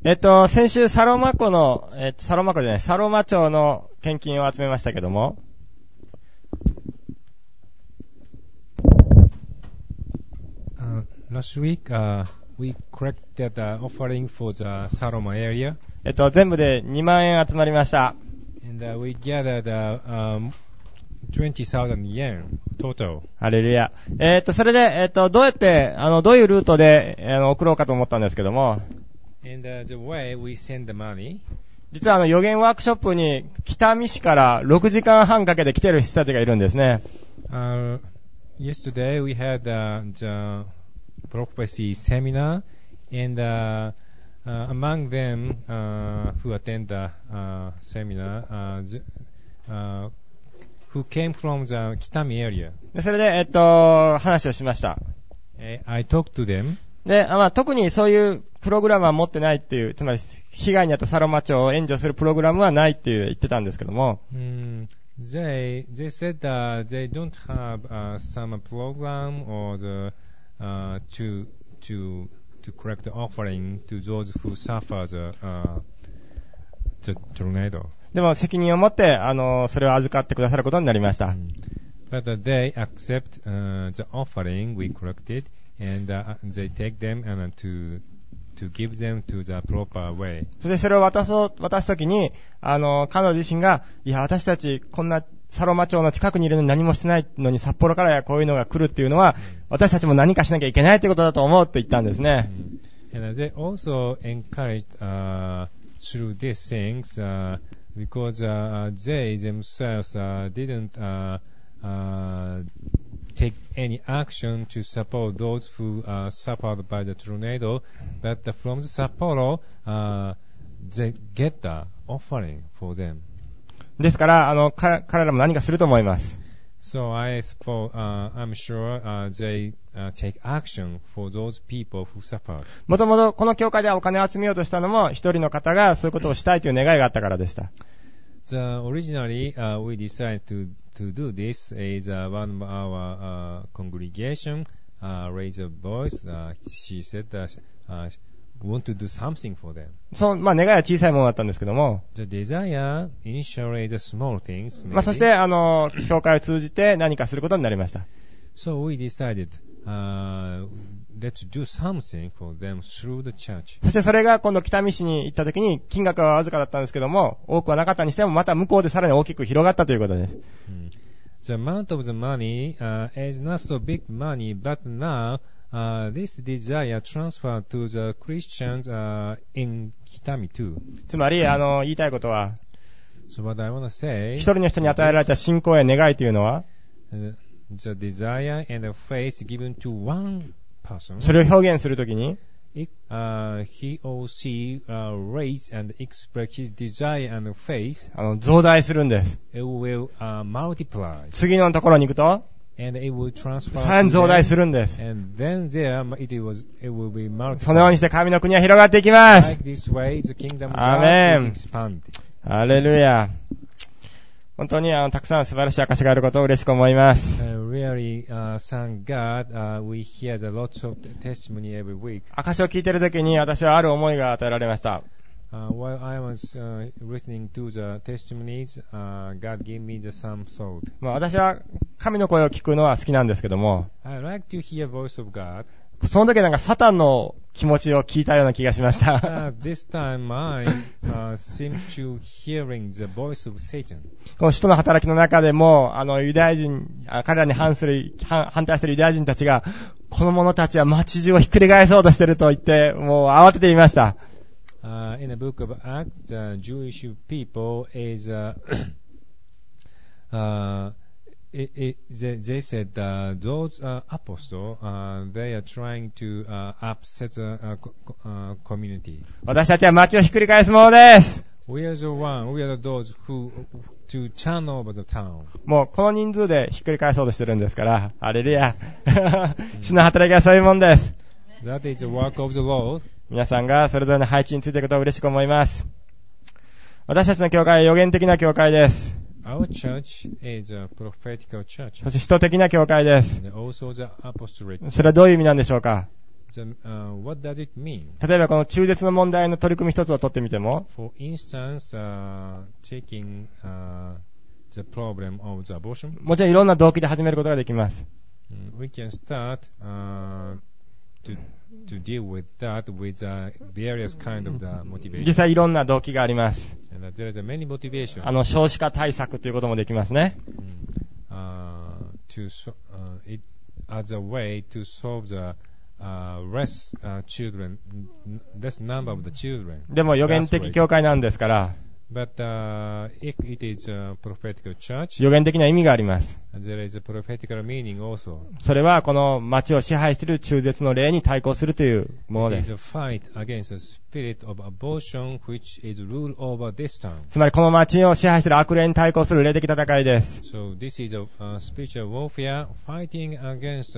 先週サロマ湖の、サロマ町の献金を集めましたけども、 Last week, we collected the offering for the Saroma area. 全部で2万円集まりました。 And we gathered 20,000 yen total. ハレルヤ。それで、どうやって、どういうルートで、送ろうかと思ったんですけども、 And the way we send the money. 実は予言ワークショップに北見市から6時間半かけて来てる人たちがいるんですね。 Yesterday we had the prophecy seminar, and among them who attend the seminar, who came from the Kitami area. でそれで、話をしました。 I talked to them. で、特にそういうプログラムは持ってないっていう、つまり被害に遭ったサロマ町を援助するプログラムはないっていう言ってたんですけども、 They said that they don't have some program or to collect the offering to those who suffer the tornado. でも責任を持って、それを預かってくださることになりました。 But they accept the offering we collected, and they take them and to give them to the proper way. そしてそれを渡すときに、彼女自身が、いや、私たちこんなサロマ町の近くにいるのに何もしてないのに札幌からこういうのが来るっていうのは、私たちも何かしなきゃいけないってことだと思うって言ったんですね。 And they also encouraged through these things because they themselves didn't take any action to support those who suffered by the tornado, but from the Sapporo, they get the offering for them. ですから、彼らも何かすると思います。 So I'm sure they take action for those people who suffered. もともとこの教会ではお金を集めようとしたのも、一人の方がそういうことをしたいという願いがあったからでした。 Originally, we decided to do this is one of our congregation raised a voice. She said that want to do something for them. そう、願いは小さいものだったんですけども。 The desire initially is small things. そして、教会を通じて何かすることになりました。 So we decided, let's do something for them through the church. そしてそれが今度北見市に行った時に金額はわずかだったんですけども、多くはなかったにしてもまた向こうでさらに大きく広がったということです。 The amount of the money is not so big money, but now this desire transferred to the Christians in Kitami too. つまり、言いたいことは、 So what I want to say, 一人の人に与えられた信仰や願いというのは、 the desire and the faith given to one person, それを表現するときに、 he or she raise and express his desire and faith, 増大するんです。 it will multiply. 次のところに行くと、 And it will transfer さらに増大するんです。 and then there it will be multiplied. そのようにして神の国は広がっていきます。 Like this way, the kingdom of アー God メ is ン。 expanded. ハレルヤ。本当にたくさん素晴らしい証があることを嬉しく思います。 Really, thank God, we hear the lots of testimony every week. 証を聞いているときに私はある思いが与えられました。 While I was listening to the testimonies, God gave me some thought. 私は神の声を聞くのは好きなんですけども、 I like to hear voice of God. その時なんかサタンの気持ちを聞いたような気がしました。 This time I seem to hearing the voice of Satan. この使徒の働きの中でも、ユダヤ人、彼らに反対しているユダヤ人たちが、この者たちは街中をひっくり返そうとしていると言って、もう慌てていました。 In the book of Acts, the Jewish people is they said those apostles they are trying to upset the community. 私たちは街をひっくり返すものです。 We are the one. We are those who to turn over the town. もうこの人数でひっくり返そうとしてるんですから、ハレルヤ。主の働きはそういうもんです。 That is the work of the Lord. 皆さんがそれぞれの配置についていくことを嬉しく思います。私たちの教会は予言的な教会です。 Our church is a prophetical church. そして使徒的な教会です。 And also the apostolic. それはどういう意味なんでしょうか？ what does it mean? 例えばこの中絶の問題の取り組み一つを取ってみても、 For instance, taking the problem of the abortion, もちろんいろんな動機で始めることができます。 we can start to deal with that with various kind of the 実 motivation. 際いろんな動機があります。 And there is many motivation 少子化対策ということもできますね。 as a way to solve the less number of the children. でも予言的教会なんですから、 But if it is a prophetical church, 予言的な意味があります。 there is a prophetical meaning also. それはこの町を支配している中絶の霊に対抗するというもの It で is す。 a fight against the spirit of abortion which is rule over this town. つまりこの町を支配している悪霊に対抗する霊的戦いです。 So this is a spiritual warfare fighting against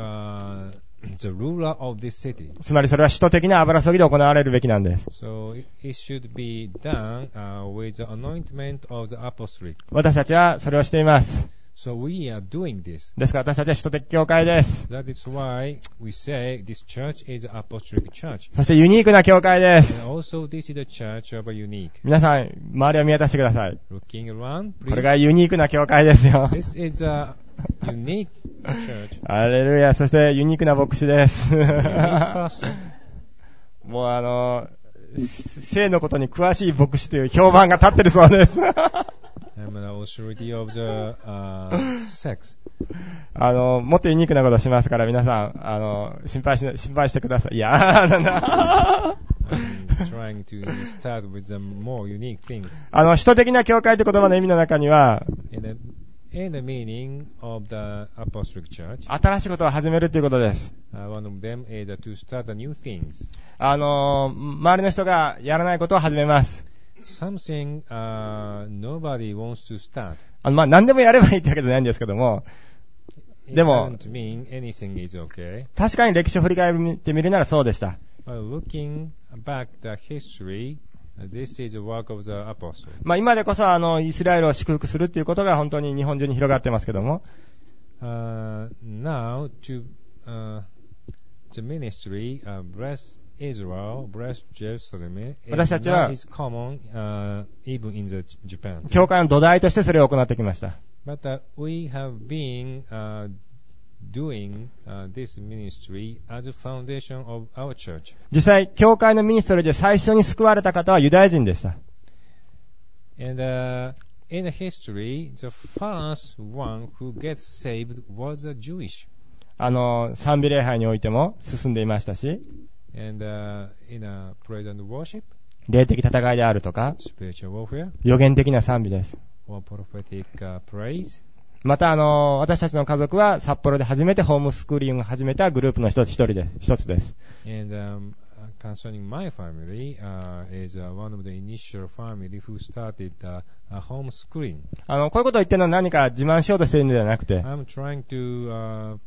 the ruler of this city. つまりそれは使徒的な油注ぎで行われるべきなんです。 So it should be done with the anointment of the apostolic. 私たちはそれをしています。 So we are doing this. ですから私たちは使徒的教会です。 That is why we say this church is an apostolic church. そしてユニークな教会で And す。 also this is the church of a unique. 皆さん、周りを見渡してください。 Looking around, これ please. がユニークな教会ですよ。 This is a unique church. アレルヤ、そしてユニークな牧師です。 Unique person. もう性のことに詳しい牧師という評判が立ってるそうです。 I'm an authority of the sex. もっとユニークなことしますから皆さん、心配してください。いや、なんだ。 I'm trying to start with the more unique things. 使徒的な教会という言葉の意味の中には、 In the meaning of the apostolic church, 新しいことを始めるということです。 one of them is to start new things. 周りの人がやらないことを始めます。 Something nobody wants to start. 何でもやればいいってわけじゃないんですけども、 It でも doesn't mean anything is okay. 確かに歴史を振り返ってみるならそうでした。 But looking back the history, this is the work of the apostle. 今でこそイスラエルを祝福するっていうことが本当に日本中に広がってますけども、 Now to the ministry, bless Israel, bless Jerusalem, 私たちは is common even in the Japan. 教会の土台としてそれを行ってきました。 But we have been doing this ministry as a foundation of our church. 実際、教会のミニストリーで最初に救われた方はユダヤ人でした。 And in the history, the first one who gets saved was a Jewish. 賛美礼拝においても進んでいましたし、 And in a praise and worship, 霊的戦いであるとか、 spiritual warfare, 予言的な賛美です。 or prophetic praise. また私たちの家族は札幌で初めてホームスクーリングを始めたグループの一つです。 And concerning my family, is one of the initial family who started homeschooling. こういうことを言ってるのは何か自慢しようとしているのではなくて、 I'm trying to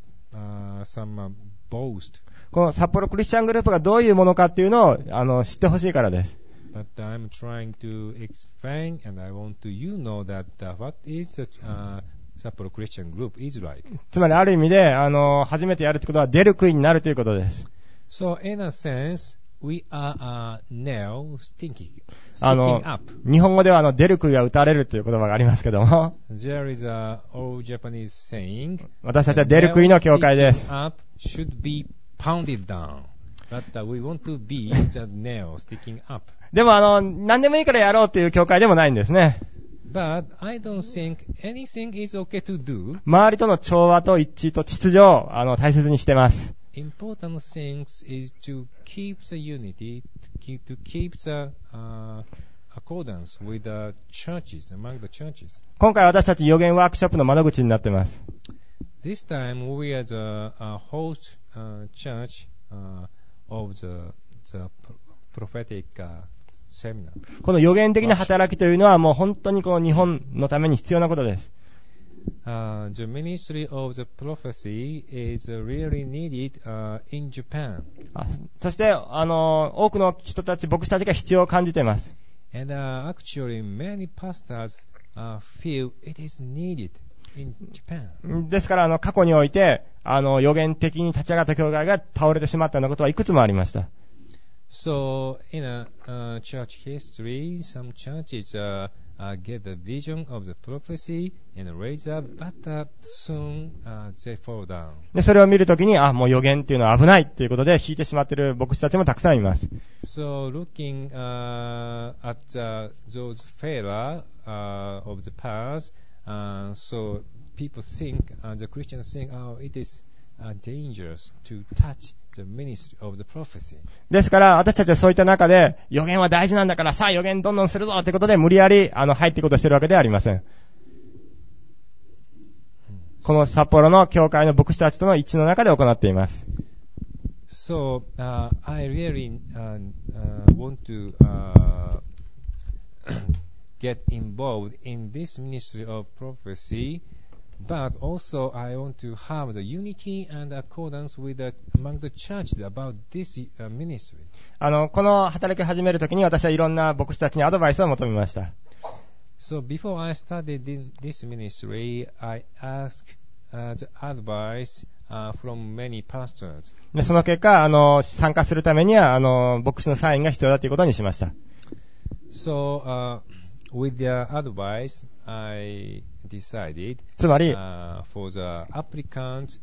boast, この札幌クリスチャングループがどういうものかっていうのを知ってほしいからです。 but I'm trying to explain, and I want to you know that what is the Sapporo Christian group is like. つまりある意味で初めてやるってことは出る杭になるということです。 So in a sense, we are now sticking up. 日本語では出る杭は打たれるという言葉がありますけども、 There is a old Japanese saying, 私たちは出る杭の教会です。 nail sticking up should be pounded down. But we want to be the nail sticking up. でも何でもいいからやろうっていう教会でもないんですね。 But I don't think anything is okay to do. 周りとの調和と一致と秩序を大切にしてます。 Important things is to keep the unity, to keep the accordance with the churches, among the churches. 今回私たち予言ワークショップの窓口になっています。 This time we are the host church of the prophetic seminar. この予言的な働きというのはもう本当にこの日本のために必要なことです。 The ministry of the prophecy is really needed in Japan. そして多くの人たち、牧師たちが必要を感じています。 And actually many pastors feel it is needed. in Japan. ですから、過去において、予言的に立ち上がった教会が倒れてしまったようなことはいくつもありました。 So, in church history, some churches get the vision of the prophecy and raise up, but soon they fall down. で、それを見るときに、もう予言っていうのは危ないっていうことで引いてしまっている牧師たちもたくさんいます。 So, looking at those failure of the past, so people think, the Christians think, it is dangerous to touch the ministry of the prophecy. ですから、私たちはそういった中で、予言は大事なんだから、さあ予言どんどんするぞってことで、無理やり、入っていこうとしているわけではありません。この札幌の教会の牧師たちとの一致の中で行っています。 So, I really want to get involved in this ministry of prophecy.But also, I want to have the unity and accordance with among the church about this ministry. この働きを始めるときに私はいろんな牧師たちにアドバイスを求めました。 So before I started this ministry, I asked the advice from many pastors. で、その結果、参加するためには牧師のサインが必要だということにしました。 So, with their advice, I decided つまり、 for the applicants,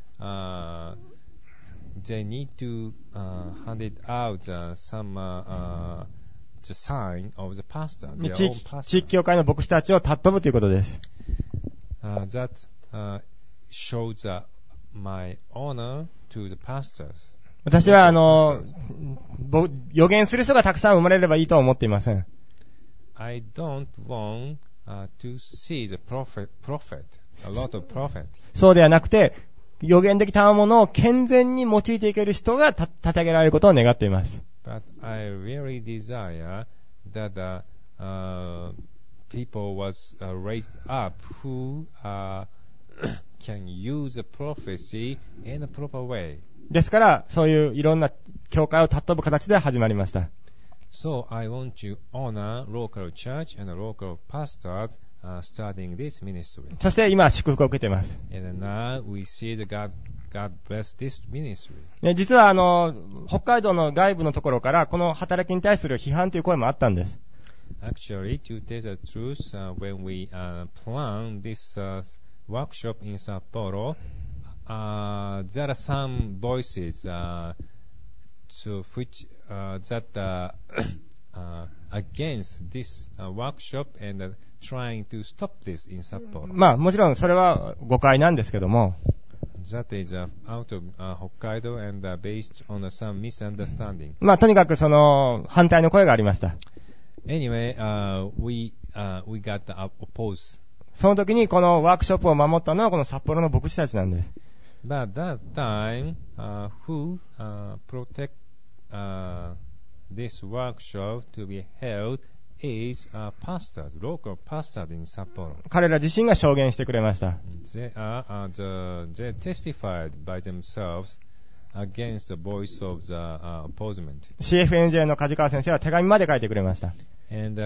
they need to hand it out some the sign of the pastor, their own pastor. 地域教会の牧師たちを尊ぶということです。 That shows my honor to the pastors. 私は予言する人がたくさん生まれればいいとは思っていません。 I don't want to see the prophet, a lot of prophet. そうではなくて、予言的たものを健全に用いていける人が立て上げられることを願っています。 But I really desire that people was raised up who can use the prophecy in a proper way. ですから、そういういろんな教会を尊ぶ形で始まりました。 So I want to honor local church and local pastors starting this ministry. そして今祝福を受けています。 And now we see that God bless this ministry. 実は北海道の外部のところからこの働きに対する批判という声もあったんです。 Actually, to tell the truth, when we planned this workshop in Sapporo, there are some voices so which that against this workshop and trying to stop this in Sapporo. まあもちろんそれは誤解なんですけども。 That is out of Hokkaido and based on some misunderstanding. まあとにかくその反対の声がありました。 Anyway, we got opposed. その時にこのワークショップを守ったのはこの札幌の牧師たちなんです。 But that time, who protect this workshop to be held is pastors, local pastors in Sapporo. 彼ら自身が証言してくれました。 They testified by themselves against the voice of the opposement. CFNJ の梶川先生は手紙まで書いてくれました。 And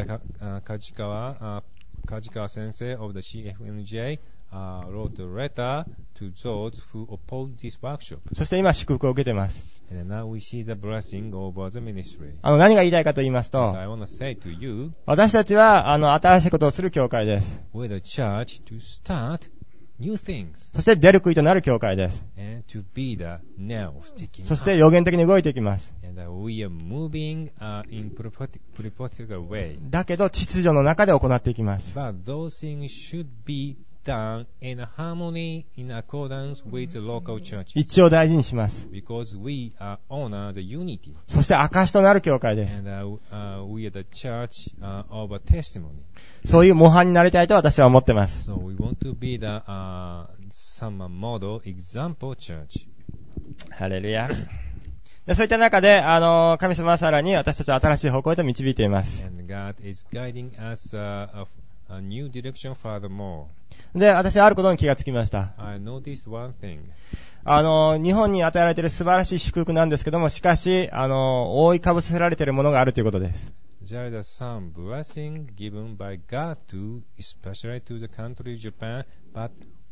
Kajikawa sensei of the CFNJ wrote a letter to those who opposed this workshop. そして今祝福を受けています。 And now we see the blessing over the ministry. 何が言いたいかと言いますと、 I want to say to you, 私たちは新しいことをする教会です。 we're the church to start new things. そして出る杭となる教会です。 And to be the nail sticking そして予言的に動いていきます。 And we are moving in prophetical way. だけど秩序の中で行っていきます。 But those things should be done in harmony in accordance with the local church. 一致を大事にします。 Because we honor the unity. そして証となる教会です。 And we are the church of a testimony. そういう模範になりたいと私は思っています。 So we want to be the some model example church. ハレルヤ。そういった中で、神様はさらに私たちを新しい方向へと導いています。 And God is guiding us a new direction furthermore. で、私はあることに気がつきました。 I noticed one thing. 日本に与えられている素晴らしい祝福なんですけども、しかし、覆いかぶせられているものがあるということです。 There is some blessing given by God to, especially to the country Japan, but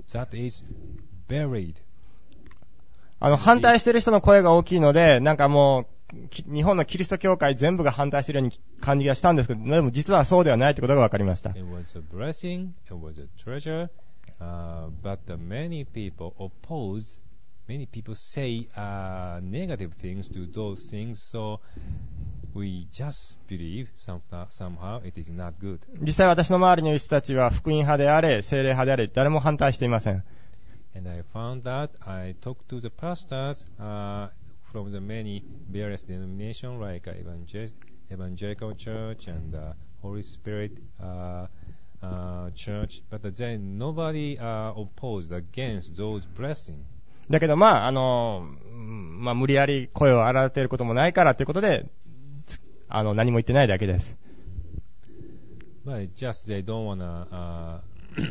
that is buried. 反対してる人の声が大きいので、なんかもう、日本のキリスト教会全部が反対してるように感じがしたんですけど、でも実はそうではないということが分かりました。 It was a blessing, it was a treasure, but many people oppose, many people say negative things to those things, so we just believe somehow it is not good. 実際私の周りにいる人たちは福音派であれ、聖霊派であれ、誰も反対していません。 And I found that I talked to the pastors from the many various denominations like Evangelical Church and Holy Spirit Church, but then nobody opposed against those blessings. だけど無理やり声を荒立てることもないからということで、何も言ってないだけです。 But just they don't wanna,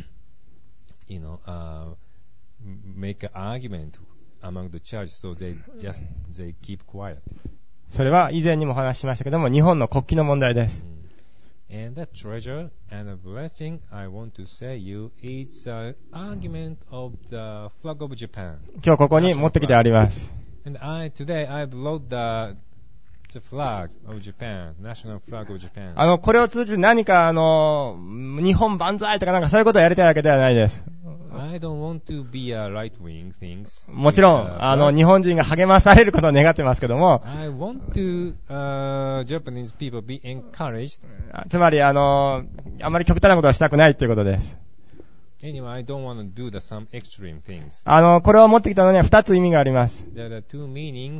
make an argument among the church, so they keep quiet. それは以前にもお話ししましたけども、日本の国旗の問題です。 And the treasure and the blessing I want to say you is the argument of the flag of Japan. 今日ここに持ってきてあります。 And today I brought the flag of Japan, national flag of Japan. これを通じて何か日本万歳とかなんかそういうことをやりたいわけではないです。 I don't want to be a right-wing things. もちろん、日本人が励まされることを願ってますけども、 I want to, Japanese people be encouraged. つまり、あまり極端なことはしたくないということです。 Anyway, I don't want to do some extreme things. これを持ってきたのには2つ意味があります。 There are two meanings,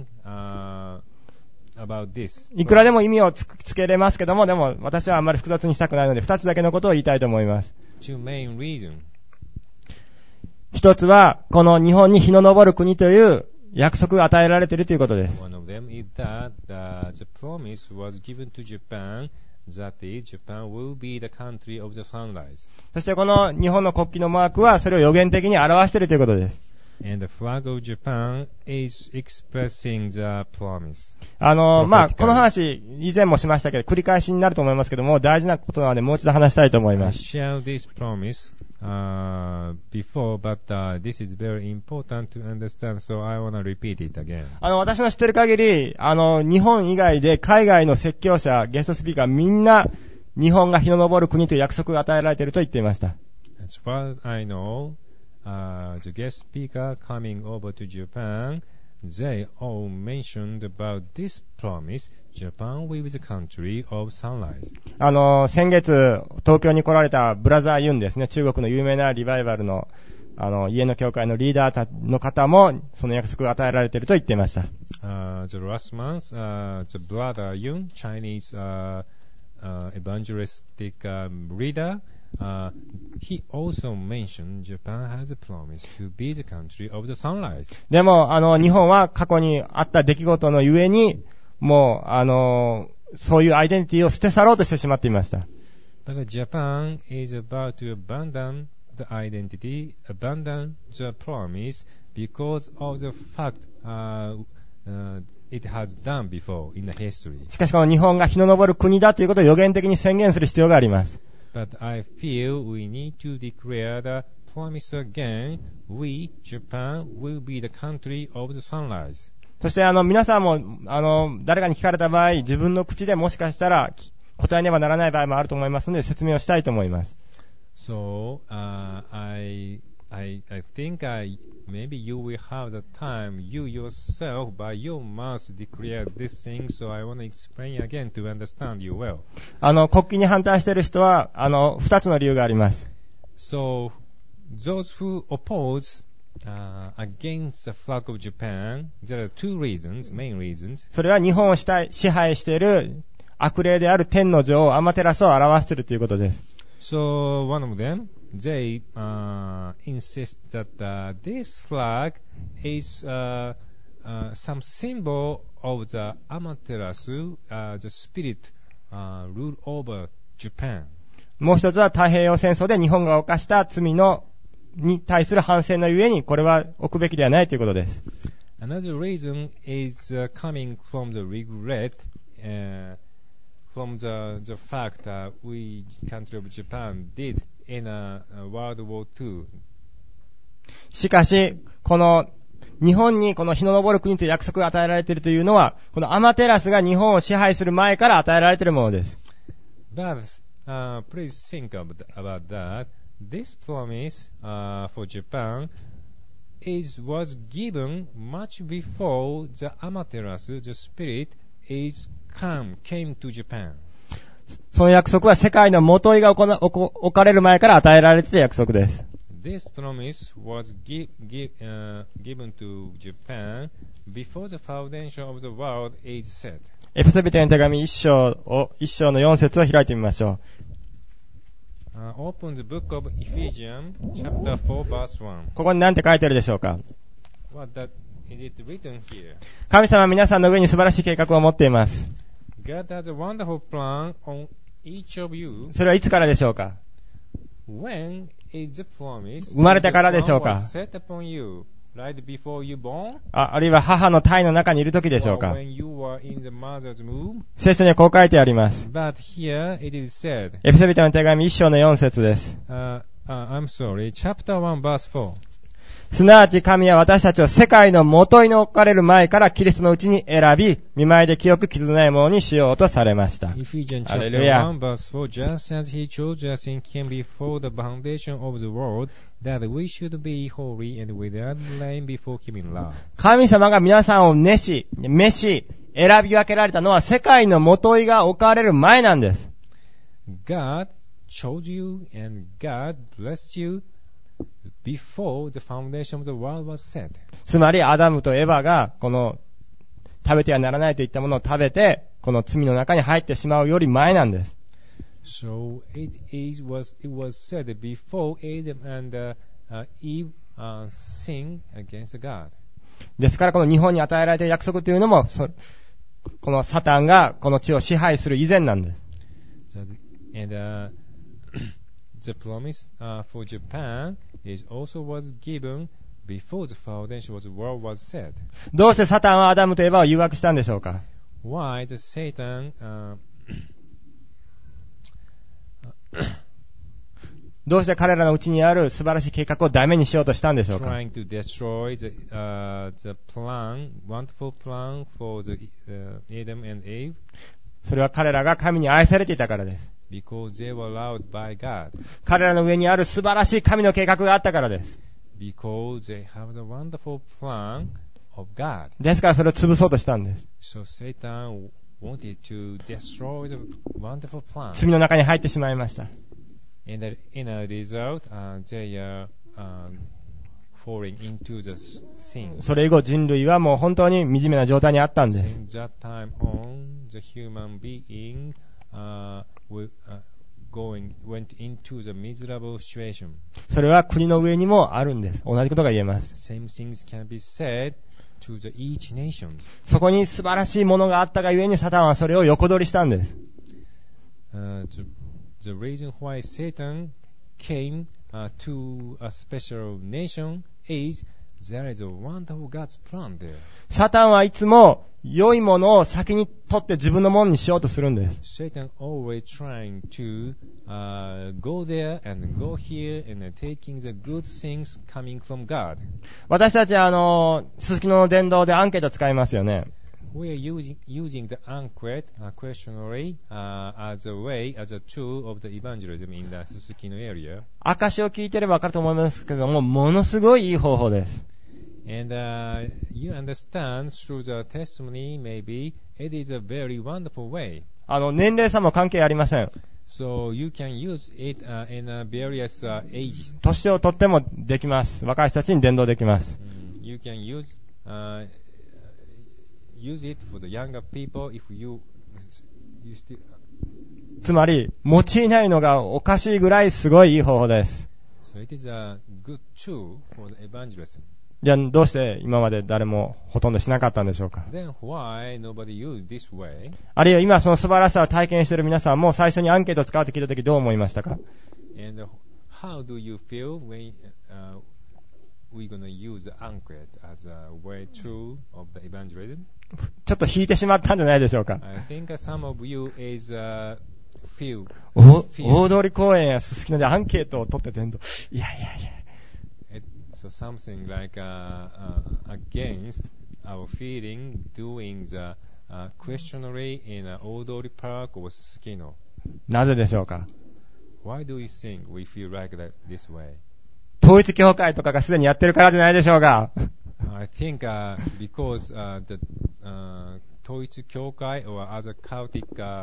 about this. いくらでも意味をつけれますけども、でも私はあんまり複雑にしたくないので、2つだけのことを言いたいと思います。 Two main reasons. 一つは、この日本に日の昇る国という約束が与えられているということです。 One of them is that the promise was given to Japan, that is, Japan will be the country of the sunrise. そしてこの日本の国旗のマークはそれを予言的に表しているということです。 And the flag of Japan is expressing the promise. この話以前もしましたけど、繰り返しになると思いますけども、大事なことなのでもう一度話したいと思います。 I shared this promise before, but this is very important to understand, so I want to repeat it again. 私の知ってる限り、日本以外で海外の説教者、ゲストスピーカーみんな日本が日の昇る国という約束が与えられていると言っていました。 As far as I know, the guest speaker coming over to Japan, they all mentioned about this promise, Japan will be the country of sunrise. 先月、東京に来られたブラザーユンですね、中国の有名なリバイバルの、家の教会のリーダーの方も、その約束が与えられていると言っていました。 The last month, the brother Yun, Chinese evangelistic leader, he also mentioned Japan has a promise to be the country of the sunrise. でも、日本は過去にあった出来事のゆえに、もう、そういうアイデンティティを捨て去ろうとしてしまっていました。 But Japan is about to abandon the identity, abandon the promise because of the fact it has done before in the history. しかしこの日本が日の昇る国だということを予言的に宣言する必要があります。 But I feel we need to declare the promise again. We, Japan, will be the country of the sunrise. そして皆さんも誰かに聞かれた場合、自分の口でもしかしたら答えねばならない場合もあると思いますので説明をしたいと思います。 So, I think maybe you will have the time, you yourself, by your mouth, declare this thing, so I want to explain again to understand you well. 国旗に反対している人は、二つの理由があります。 So, those who oppose, against the flag of Japan, there are two reasons, main reasons. それは日本を支配している悪霊である天の女王アマテラスを表しているということです。 So, one of them, they insist that this flag is some symbol of the Amaterasu, the spirit rule over Japan. もう一つは太平洋戦争で日本が犯した罪に対する反省のゆえにこれは置くべきではないということです。 Another reason is coming from the regret, from the fact that we, country of Japan, did in World War II. しかし、この日本にこの日の昇る国という約束が与えられているというのは、このアマテラスが日本を支配する前から与えられているものです。 But, please think about that. This promise for Japan was given much before the Amaterasu, the spirit, came to Japan. その約束は世界の元井が置かれる前から与えられていた約束です。 This promise was given to Japan before the foundation of the world is set. エペソビトへの手紙1章の4節を開いてみましょう。Open the book of Ephesians, chapter 4, verse 1. ここに何て書いてあるでしょうか。 Is it written here? 神様は皆さんの上に素晴らしい計画を持っています。 God has a wonderful plan on each of you. それはいつからでしょうか。 When is the promise 生まれてからでしょうか。 set upon you, right before you born? あるいは母の胎の中にいる時でしょうか。 When you were in the mother's womb? 聖書にはこう書いてあります。 But here it is said. エペソビトの手紙1章の4節です。 I'm sorry, chapter 1, verse 4. すなわち神は私たちを世界の元井に置かれる前からキリストのうちに選び、見舞いで清く傷のないものにしようとされました。 Ephesians chapter 1 verse 4, just as he chose us in him before the foundation of the world, that we should be holy and without blame before him in love. 神様が皆さんを召し、選び分けられたのは世界の元井が置かれる前なんです。 God chose you and God blessed you.Before the foundation of the world was set. つまりアダムとエヴァがこの食べてはならないといったものを食べてこの罪の中に入ってしまうより前なんです。 So it was said before Adam and Eve sinned against God. ですからこの日本に与えられている約束というのもこのサタンがこの地を支配する以前なんです。 The promise for Japan is also was given before the foundation of the world was set. どうしてサタンはアダムとエバを誘惑したんでしょうか。 Why the Satan どうして彼らのうちにある素晴らしい計画をダメにしようとしたんでしょうか。 trying to destroy the plan, wonderful plan for the Adam and Eve? それは彼らが神に愛されていたからです。 Because they were loved by God. 彼らの上にある素晴らしい神の計画があったからです。 Because they have the wonderful plan of God. ですからそれを潰そうとしたんです。 So Satan wanted to destroy the wonderful plan. 罪の中に入ってしまいました。 In a result, they are falling into the sin. それ以後人類はもう本当に惨めな状態にあったんです。 Since that time on, the human being went into the miserable situation. それは国の上にもあるんです。同じことが言えます。 Same things can be said to the each nation. そこに素晴らしいものがあったがゆえにサタンはそれを横取りしたんです。 The reason why Satan came to a special nation is there is a wonderful God's plan there. サタンはいつも良いものを先に取って自分のものにしようとするんです。 Satan always trying to go there and go here and taking the good things coming from God. 私たちはすすきのの伝道でアンケート使いますよね。 We are using the anquet questionnaire as a tool of the evangelism in the Susukino area. 証を聞いてればわかると思いますけども、ものすごいいい方法です。 And you understand through the testimony, maybe it is a very wonderful way. 年齢差も関係ありません。 So you can use it in various ages. 年をとってもできます。若い人たちに伝道できます。 You can use it for the younger people if you still. つまり用いないのがおかしいぐらいすごいいい方法です。 So it is a good tool for the evangelism. じゃあどうして今まで誰もほとんどしなかったんでしょうか。 Then why nobody used this way? あるいは今その素晴らしさを体験している皆さんも最初にアンケートを使うと聞いたときどう思いましたか。 And how do you feel when we're going to use the anchor as a way tool of the evangelism? ちょっと引いてしまったんじゃないでしょうか。 I think some of you is feel. 大通公園やすすきのでアンケートを取って伝道。いや。 So something like against our feeling doing the questionary in Odori Park or Tsukino. なぜでしょうか？ Why do you think we feel like that this way? 統一教会とかがすでにやってるからじゃないでしょうか？ I think because the Toichi Kyokai or other cultic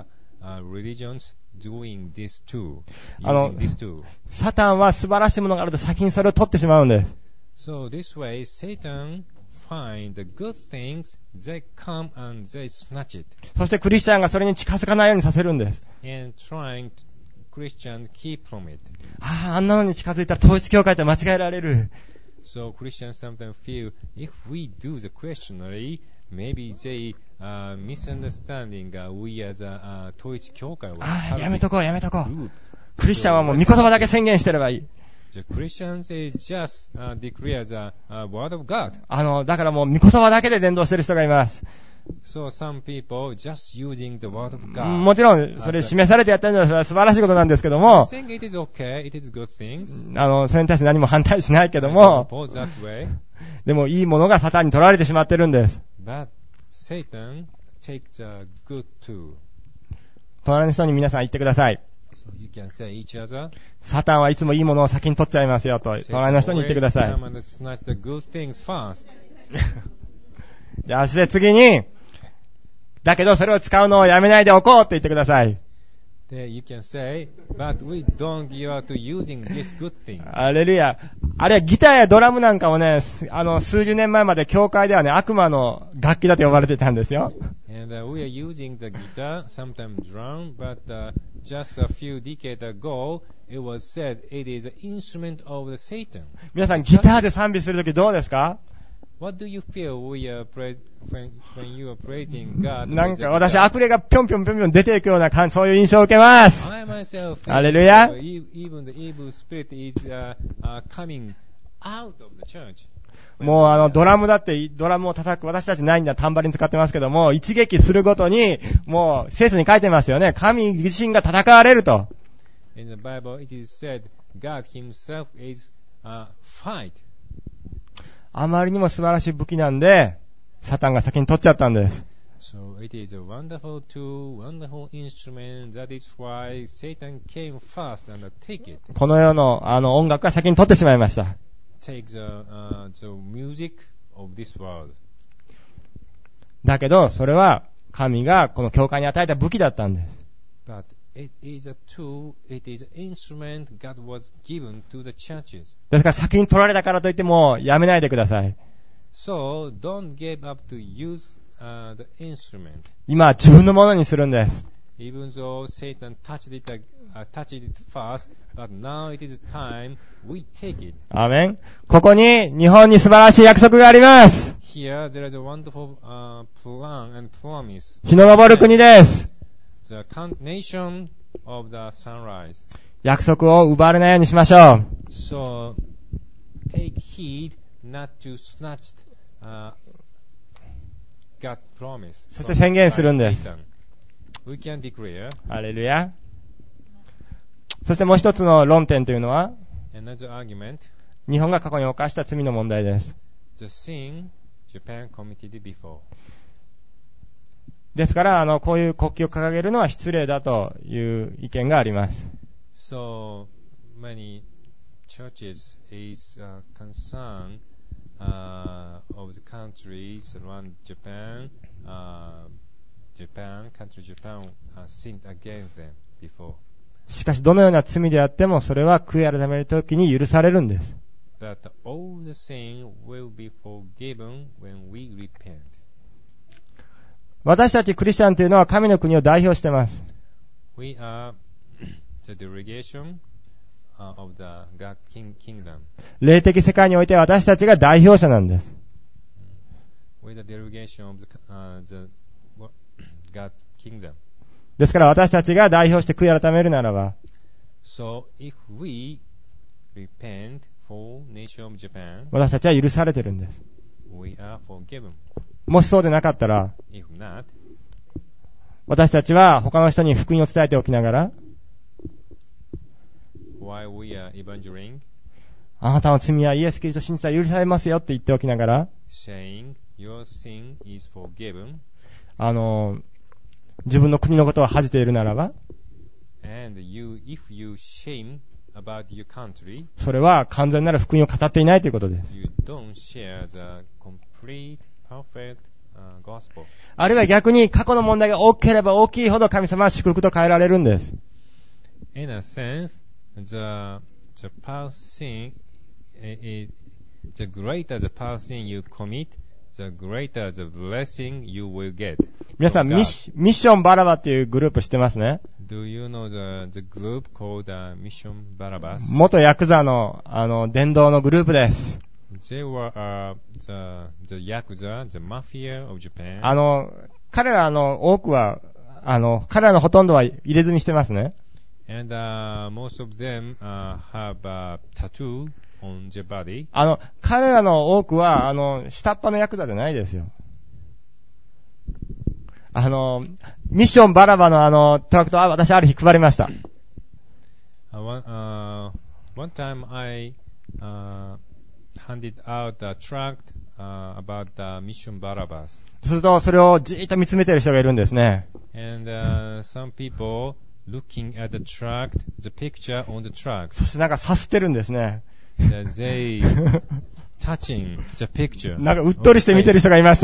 religions doing this too, using this too. サタンは素晴らしいものがあると先にそれを取ってしまうんです。 So this way, Satan find the good things, they come and they snatch it. そしてクリスチャンがそれに近づかないようにさせるんです。 And trying Christians keep from it. あんなのに近づいたら統一教会と間違えられる。 So Christians sometimes feel if we do the questionary, maybe they misunderstanding we as a 統一教会 or やめとこう。クリスチャンはもう御言葉だけ宣言してればいい。 The Christians just declare the word of God. だからもう御言葉だけで伝道してる人がいます。 So some people just using the word of God. もちろん、それ示されてやってるのはそれは素晴らしいことなんですけども、 I think it is okay, it is good things. それに対して何も反対しないけども、 I suppose that way. でもいいものがサタンに取られてしまってるんです。 But Satan takes the good too. 隣の人に皆さん言ってください。 So you can say each other. サタンはいつもいいものを先に取っちゃいますよと、隣の人に言ってください。 Come and snatch the good things first. じゃあ、次に、だけどそれを使うのをやめないでおこうって言ってください。 There you can say, but we don't give out to using these good things. アレルヤ。あれはギターやドラムなんかもね、数十年前まで教会ではね、悪魔の楽器だと呼ばれてたんですよ。 And we are using the guitar, sometimes drum, but just a few decades ago, it was said it is an instrument of the Satan. 皆さんギターで賛美するときどうですか？ What do you feel when you are praising God? なんか私悪霊がぴょんぴょん出ていくようなそういう印象を受けます。 I myself feel ハレルヤ。 even the evil spirit is coming out of the church. もうドラムを叩く、私たちないんだ、タンバリン使ってますけども、一撃するごとに、もう聖書に書いてますよね。神自身が戦われると。 In the Bible it is said God himself is fight. あまりにも素晴らしい武器なんで、サタンが先に取っちゃったんです。 So it is a wonderful tool, wonderful instrument. That is why Satan came first and take it. この世の音楽が先に取ってしまいました。 Take the music of this world. だけど、それは神がこの教会に与えた武器だったんです。 But it is a tool, it is an instrument God was given to the churches. ですから先に取られたからといってもやめないでください。 So don't give up to use the instrument. 今は自分のものにするんです。 Even though Satan touched it first, but now it is time we take it. アーメン。ここに日本に素晴らしい約束があります。 Here there is a wonderful plan and promise. 日の昇る国です。 The nation of the sunrise. 約束を奪われないようにしましょう。 So take heed not to snatch God's promise. そして宣言するんです。 We can declare. ハレルヤ。そしてもう一つの論点というのは、 Another argument. 日本が過去に犯した罪の問題です。 The sin Japan committed before. ですから、こういう国旗を掲げるのは失礼だという意見があります。 So many churches is concerned of the countries around Japan. Japan sinned against them before. しかし、どのような罪であっても、それは悔い改めるときに許されるんです。 That all the sin will be forgiven when we repent. 私たちクリスチャンというのは神の国を代表しています。 We are the delegation of the God kingdom. 霊的世界において私たちが代表者なんです。 We are the delegation of the God kingdom. ですから私たちが代表して悔い改めるならば、 So if we repent for nation of Japan, 私たちは許されてるんです。 we are forgiven. もしそうでなかったら、 If not, 私たちは他の人に福音を伝えておきながら、 while we are evangelizing, あなたの罪はイエス・キリストを信じたら許されますよって言っておきながら、 saying, Your sin is forgiven, 自分の国のことを恥じているならば、 and if you shame about your country, それは完全なる福音を語っていないということです。 you don't share the complete, perfect gospel. あるいは逆に過去の問題が大きければ大きいほど神様は祝福と変えられるんです。 In a sense, the past sin, the greater the past sin you commit, the greater the blessing you will get. 皆さん、ミッションバラバっていうグループ知ってますね。 Do you know the group called Mission Barabbas? 元ヤクザの、伝道のグループです。 They were the Yakuza, the Mafia of Japan. 彼らの多くは、彼らのほとんどは入れ墨してますね。 And most of them have a tattoo on their body. 彼らの多くは、下っ端のヤクザじゃないですよ。ミッションバラバのトラクトは私ある日配りました。 One time I handed out a tract about the Mission Barabbas. すると、それをじーっと見つめている人がいるんですね。 And some people looking at the tract, the picture on the tract. そしてなんかさすってるんですね。 They touching the picture. なんかうっとりして見てる人がいました。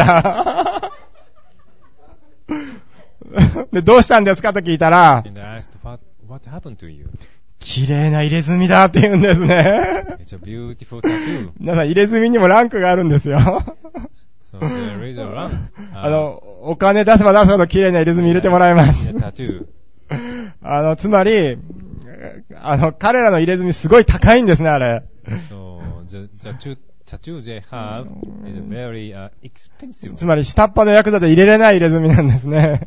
で、どうしたんですかと聞いたら、 And I asked, what happened to you? 綺麗な入れ墨だって言うんですね。 It's a beautiful tattoo. 皆さん入れ墨にもランクがあるんですよ。 So there is a rank. お金出せば出すほど綺麗な入れ墨入れてもらいます。つまり、彼らの入れ墨すごい高いんですね、あれ。 So the tattoo they have is very expensive. つまり下っ端のヤクザで入れれない入れ墨なんですね。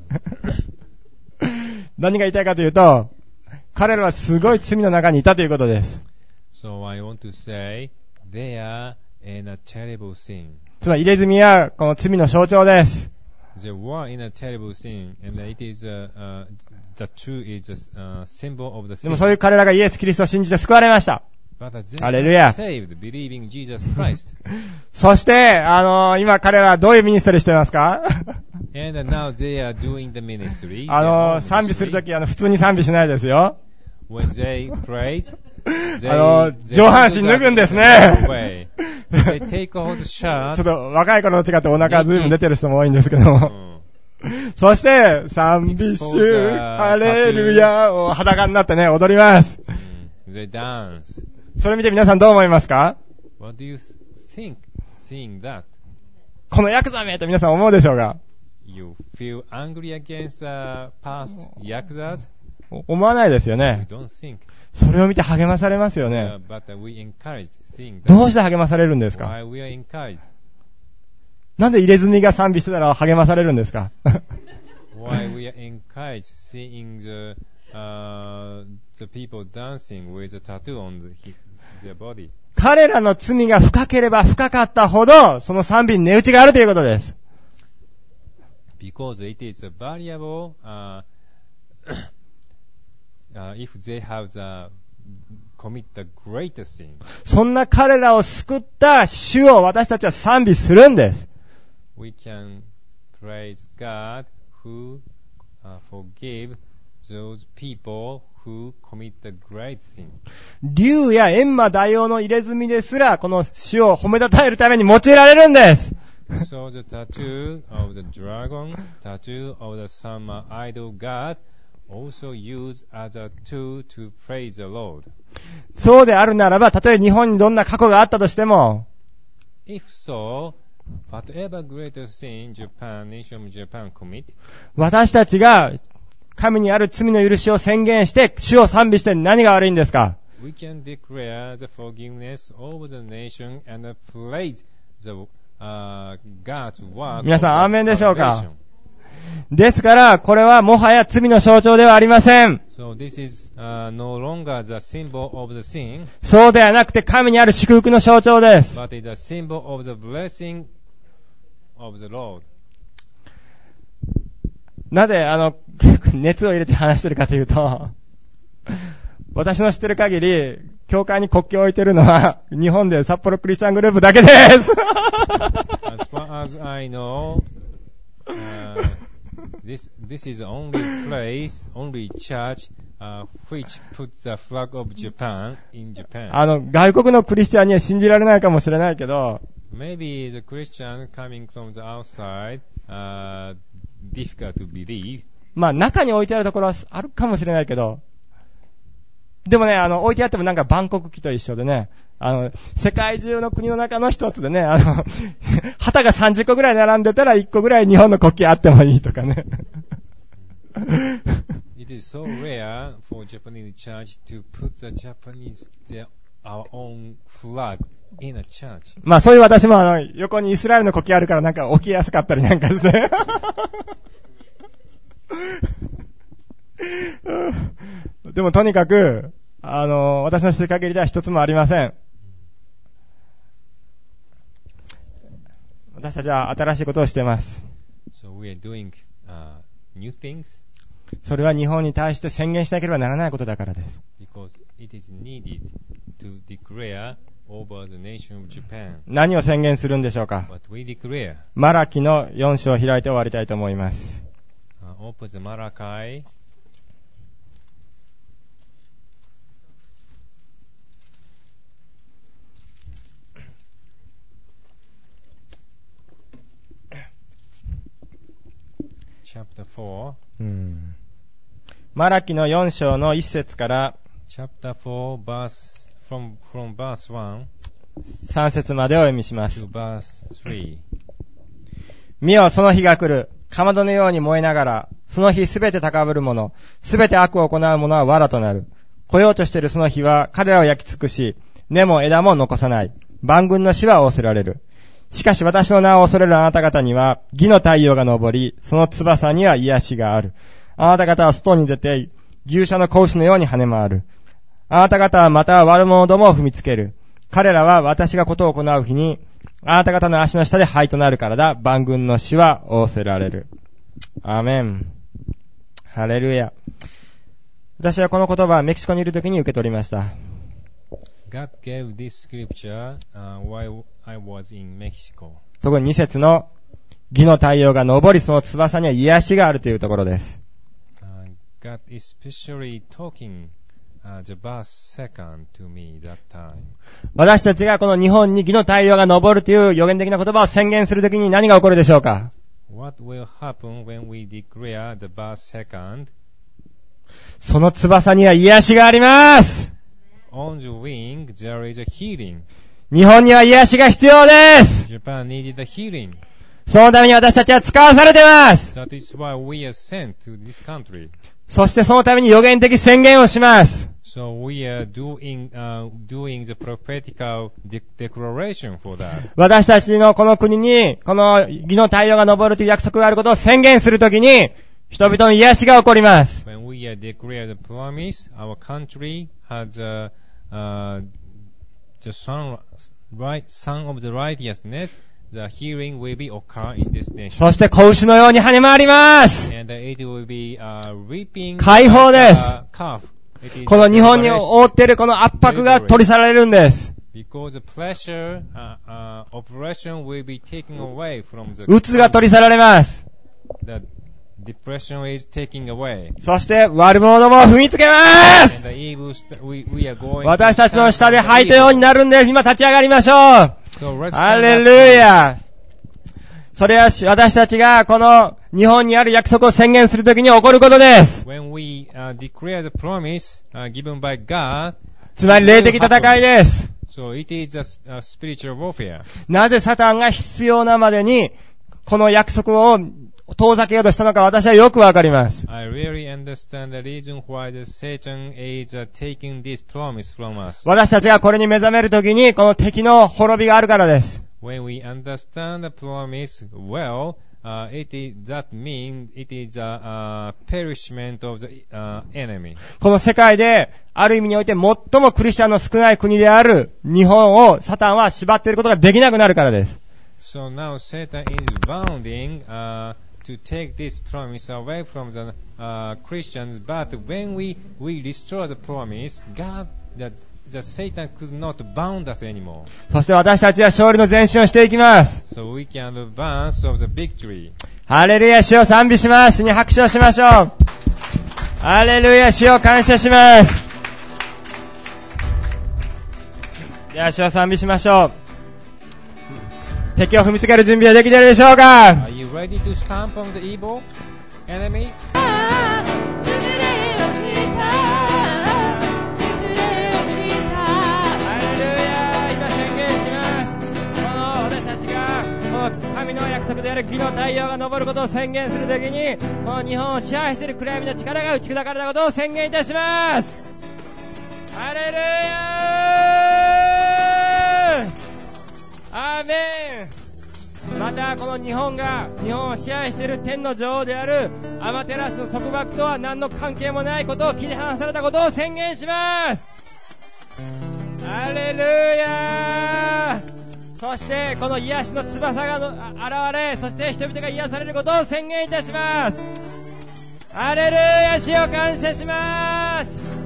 何が言いたいかというと、彼らはすごい罪の中にいたということです。 So I want to say they are in a terrible sin. つまり入れ墨はこの罪の象徴です。 They were in a terrible sin, and it is the tattoo is a symbol of the sin. でもそういう彼らがイエス・キリストを信じて救われました。ハレルヤ。 Believing Jesus Christ. そして、今彼らはどういうミニストリーしてますか？ And now they are doing the ministry. 賛美するとき、普通に賛美しないですよ。 When they praise, 上半身脱ぐんですね。 They take off the shirt. ちょっと若い頃と違ってお腹ずいぶん出てる人も多いんですけども。そして、賛美主、ハレルヤを裸になってね、踊ります。 They dance. それ見て皆さんどう思いますか？ What do you think seeing that? このヤクザめと皆さん思うでしょうか？ You feel angry against past Yakuzas? 思わないですよね。 You don't think. それを見て励まされますよね。 But we encouraged seeing that. どうして励まされるんですか？ Why we are encouraged? なんで入れ墨が賛美してたら励まされるんですか？ Why we are encouraged seeing the people dancing with a tattoo on their body? 彼らの罪が深ければ深かったほど、その賛美に値打ちがあるということです。 Because it is a variable, if they have commit the greater sin. そんな彼らを救った主を私たちは賛美するんです。 We can praise God who forgive those people who commit the great sin. 竜や閻魔大王の入れ墨ですら、この主を褒めたたえるために用いられるんです。 So the tattoo of the dragon, tattoo of the some idol god, also used as a tool to praise the Lord. そうであるならば、たとえ日本にどんな過去があったとしても、 If so, whatever greater sin nation of Japan commit, 私たちが神にある罪の許しを宣言して主を賛美して何が悪いんですか？ We can declare the forgiveness of the nation and praise the、God's work. 皆さん、アーメンでしょうか？ですから、これはもはや罪の象徴ではありません。 So this is、no longer the symbol of the sin. そうではなくて神にある祝福の象徴です。 But it is a symbol of the blessing of the Lord. なぜ、熱を入れて話してるかというと、私の知ってる限り、 教会に国旗を置いてるのは、日本で札幌クリスチャングループだけです。 As far as I know, this is the only place, only church, which puts the flag of Japan in Japan. 外国のクリスチャンには信じられないかもしれないけど、 Maybe the Christian coming from the outside, difficult to believe. まあ中に置いてあるところはあるかもしれないけど、でもね、置いてあってもなんか万国旗と一緒でね、世界中の国の中の一つでね、旗が30個ぐらい並んでたら1個ぐらい日本の国旗あってもいいとかね。 It is so rare for Japanese church to put the Japanese, our own flag in a church. まあそういう私も横にイスラエルの国旗あるからなんか置きやすかったりなんかして。でもとにかく、私の知る限りでは一つもありません。私たちは新しいことをしています。 So we are doing, new things. それは日本に対して宣言しなければならないことだからです。 Because it is needed to declare over the nation of Japan. 何を宣言するんでしょうか。 What we declare. マラキの4章を開いて終わりたいと思います。 Open the Malachi. Chapter 4. マラキの4章の1節から Chapter 4 verse from verse 1 3節までお読みします。 to verse 3. 見よ、その日が来る。かまどのように燃えながら、その日すべて高ぶる者、すべて悪を行う者は藁となる。来ようとしているその日は彼らを焼き尽くし、根も枝も残さない。万軍の死は仰せられる。しかし私の名を恐れるあなた方には、義の太陽が昇り、その翼には癒しがある。あなた方は外に出て、牛舎の子牛のように跳ね回る。あなた方はまた悪者どもを踏みつける。彼らは私がことを行う日に、あなた方の足の下で灰となるからだ。万軍の死は仰せられる。アーメン。ハレルヤ。私はこの言葉はメキシコにいるときに受け取りました。 God gave this scripture, while I was in Mexico. 特に2節の義の太陽が昇り、その翼には癒しがあるというところです。 God is especially talking the verse second to me that time. 私たちがこの日本に義の太陽が昇るという予言的な言葉を宣言するときに何が起こるでしょうか？ What will happen when we declare the verse second? その翼には癒しがあります。 On the wing, there is a healing. 日本には癒しが必要です。 Japan needed a healing. そのために私たちは使わされています。 That is why we are sent to this country. そしてそのために予言的宣言をします。 So we are doing the prophetical declaration for that. 私たちのこの国に、この義の太陽が昇るという約束があることを宣言するときに、人々の癒しが起こります。 When we declare the promise, our country has the sun of the righteousness. The healing will be occur in this nation. そして子牛のように跳ね回ります。 And it will be reaping 解放です。この日本に覆っているこの圧迫が取り去られるんです。 Because the pressure oppression will be taken away from the うつが取り去られます。 The depression is taken away. そして悪者どもを踏みつけます。私たちの下で灰とようになるんです。今立ち上がりましょう。ハレルヤ。それは私たちがこの日本にある約束を宣言するときに起こることです。 When we declare the promise given by God, つまり霊的戦いです。 So it is a spiritual warfare. なぜサタンが必要なまでにこの約束を遠ざけようとしたのか私はよくわかります。 I really understand the reason why the Satan is taking this promise from us. 私たちがこれに目覚めるときにこの敵の滅びがあるからです。 When we understand the promise well, that means it is a perishment of the enemy. この世界である意味において最もクリスチャンの少ない国である日本をサタンは縛っていることができなくなるからです。 So now Satan is bounding to take this promise away from the Christians, but when we restore the promise, God Satan could not bound us anymore. そして私たちは勝利の前進をしていきます。 So we can advance of the victory. ハレルヤ、主を賛美します。主に拍手をしましょう。ハレルヤ、主を感謝します。では、主を賛美しましょう。敵を踏みつける準備はできているでしょうか？ Are you ready to stamp on the evil enemy? 神の約束である義の太陽が昇ることを宣言するときに、この日本を支配している暗闇の力が打ち砕かれたことを宣言いたします。ハレルヤー、アーメン。またこの日本を支配している天の女王であるアマテラスの束縛とは何の関係もないことを切り離されたことを宣言します。ハレルヤー。そしてこの癒しの翼が現れ、そして人々が癒されることを宣言いたします。ハレルヤ、主を感謝します。